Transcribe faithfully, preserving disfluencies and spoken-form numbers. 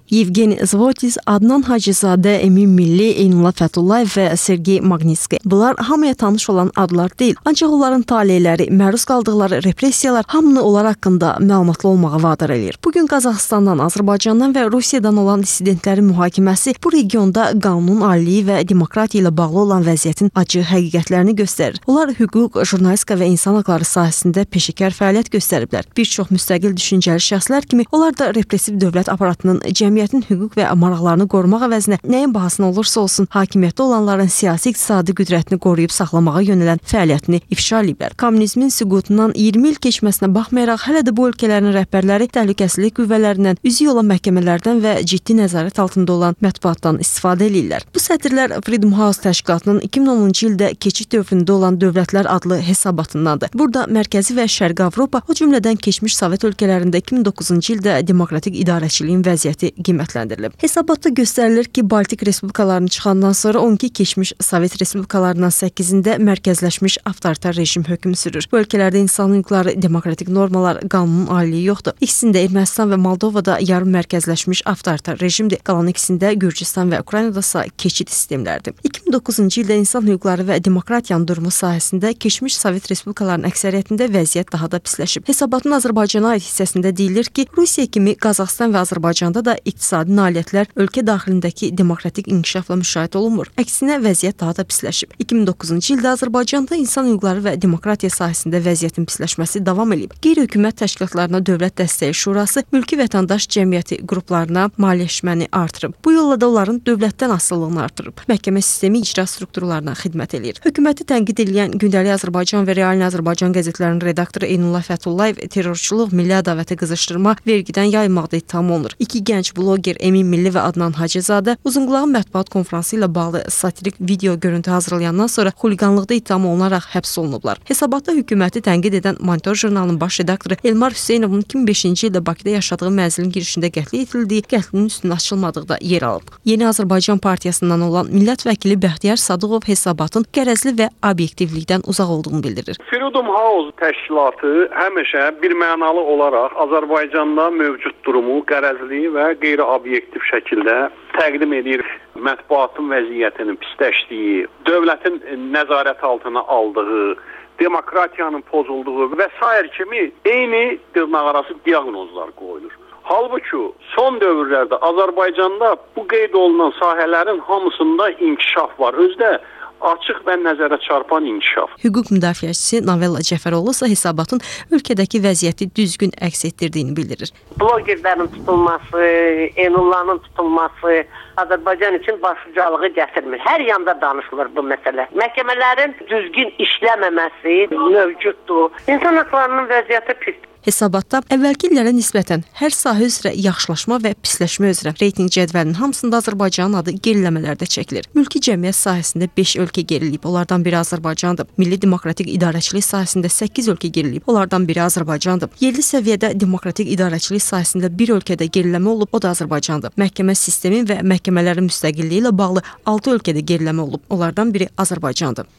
Yevgeni Zvotis, Adnan Hacızadə, Emin Milli, Eynullah Fəthullayev və Sergey Magnitski. Bunlar hamıya tanış olan adlar deyil. Ancaq onların taleləri, məruz qaldıqları repressiyalar hamını onlar haqqında məlumatlı olmağa vadar edir. Bugün Qazaxıstandan, Azərbaycandan və Rusiyadan olan dissidentlərin mühakiməsi bu regionda qanunun aliliyi və demokratiya ilə bağlı olan vəziyyətin acı həqiqətlərini göstərir. Onlar hüquq, jurnalistika və insan haqları sahəsində peşəkar fəaliyyət göstəriblər. Bir çox müstəqil düşüncəli şəxslər kimi onlar da repressiv dövlət aparatının cəmiyyətin hüquq və maraqlarını qorumaq əvəzinə nəyin bahasına olursa olsun hakimiyyətdə olanların siyasi-iqtisadi qüdrətini qoruyub saxlamağa yönələn fəaliyyətini ifşa ediblər. Kommunizmin süqutundan iyirmi il keçməsinə baxmayaraq hələ də bu ölkələrin rəhbərləri təhlükəsizlik qüvvələrindən, üzük olan məhkəmələrdən və ciddi nəzarət altında olan mətbuatdan istifadə edirlər. Bu sətirlər Freedom House təşkilatının iki min onuncu ildə keçid dövründə olan Dövlətlər adlı hesabatındandır. Burada Mərkəzi və Şərqi Avropa, o cümlədən keçmiş Sovet ölkələrində iki min doqquzuncu ildə demokratik idarəçiliyin vəziyyəti qiymətləndirilib. Hesabatda göstərilir ki, Baltik respublikalarını çıxandan sonra on iki keçmiş Sovet respublikalarından səkkizində mərkəzləşmiş avtoritar rejim hökm sürür. Bu ölkələrdə insan hüquqları, demokratik normalar, qanunun aliliyi yoxdur. İkisində Ermənistan və Moldovada yarım mərkəzləşmiş avtoritar rejimdir. Qalan ikisində Gürcüstan və Ukraynada isə keçid sistemlərdir. iki min doqquzuncu ildə insan hüquqları və demokratiyanın durumu sahəsində keçmiş Sovet respublikalarının əksəriyyətində vəziyyət daha da pisləşib. Hesabatın Azərbaycana aid hissəsində deyilir ki, Rusiya kimi Qazaxıstan və Azərbaycanda da iqtisadi nailiyyətlər ölkə daxilindəki demokratik inkişafla müşahidə olunmur. Əksinə vəziyyət daha da pisləşib. iki min doqquzuncu ildə Azərbaycanda insan hüquqları və demokratiya sahəsində vəziyyətin pisləşməsi davam edib. Qeyri-hökumət təşkilatlarına Dövlət Dəstəyi Şurası mülki vətəndaş cəmiyyəti qruplarına maliyyələşməni artırıb. Bu yolla da onların dövlətdən asılılığını artırıb. Məhkəmə sistemi icra strukturlarına xidmət edir. Hökuməti tənqid edən Gündəlik Azərbaycan və Realni Azərbaycan qəzetlərinin redaktoru Eynullah Fəthullayev terrorçuluq, milli ədavəti qızışdırma, vergidən yayılmaqda ittiham olunur. İki gənc bloger Emin Milli və Adnan Hacızadə uzunqulağın mətbuat konfransı ilə bağlı satirik video görüntü hazırlayandan sonra xuliqanlıqda ittiham olunaraq həbs olunublar. Hesabatda hökuməti tənqid edən Monitor jurnalının baş redaktoru Elmar Hüseynovun iki min beşinci ildə Bakıda yaşadığı mənzilin girişində qətlə yetildiyi, qətlinin üstünün açılmadığı yer alıb. Yeni Azərbaycan Partiyasından olan millət vəkili Bəxtiyar Sadıqov hesabatın qərəzli və obyektivlikdən uzaq olduğunu bildirir. Freedom House təşkilatı həmişə birmənalı olaraq Azərbaycanda mövcud durumu qərəzli və qeyri-obyektiv şəkildə təqdim edir. Mətbuatın vəziyyətinin pisləşdiyi, dövlətin nəzarət altına aldığı, demokratiyanın pozulduğu və sair kimi eyni dırnaqarası diaqnozlar qoyulur. Halbuki son dövrlərdə Azərbaycanda bu qeyd olunan sahələrin hamısında inkişaf var. Özdə açıq və nəzərə çarpan inkişaf. Hüquq müdafiəçisi Navella Cəfəroğlu isə hesabatın ölkədəki vəziyyəti düzgün əks etdirdiyini bildirir. Blogerlərin tutulması, Eynullahın tutulması Azərbaycan üçün başlıcalığı gətirmir. Hər yanda danışılır bu məsələ. Məhkəmələrin düzgün işləməməsi mövcuddur. İnsan hüquqlarının vəziyyəti pisdir. Hesabatda əvvəlki illərə nisbətən hər sahə üzrə yaxşılaşma və pisləşmə üzrə reytinq cədvəlinin hamısında Azərbaycanın adı geriləmələrdə çəkilir. Mülki cəmiyyət sahəsində beş ölkə geriləyib, onlardan biri Azərbaycandır. Milli demokratik idarəçilik sahəsində səkkiz ölkə geriləyib, onlardan biri Azərbaycandır. Yerli səviyyədə demokratik idarəçilik sahəsində bir ölkədə geriləmə olub, o da Azərbaycandır. Məhkəmə sistemi və məhkəmələrin müstəqilliyi ilə bağlı altı ölkədə geriləmə olub, onlardan biri Azərbaycandır.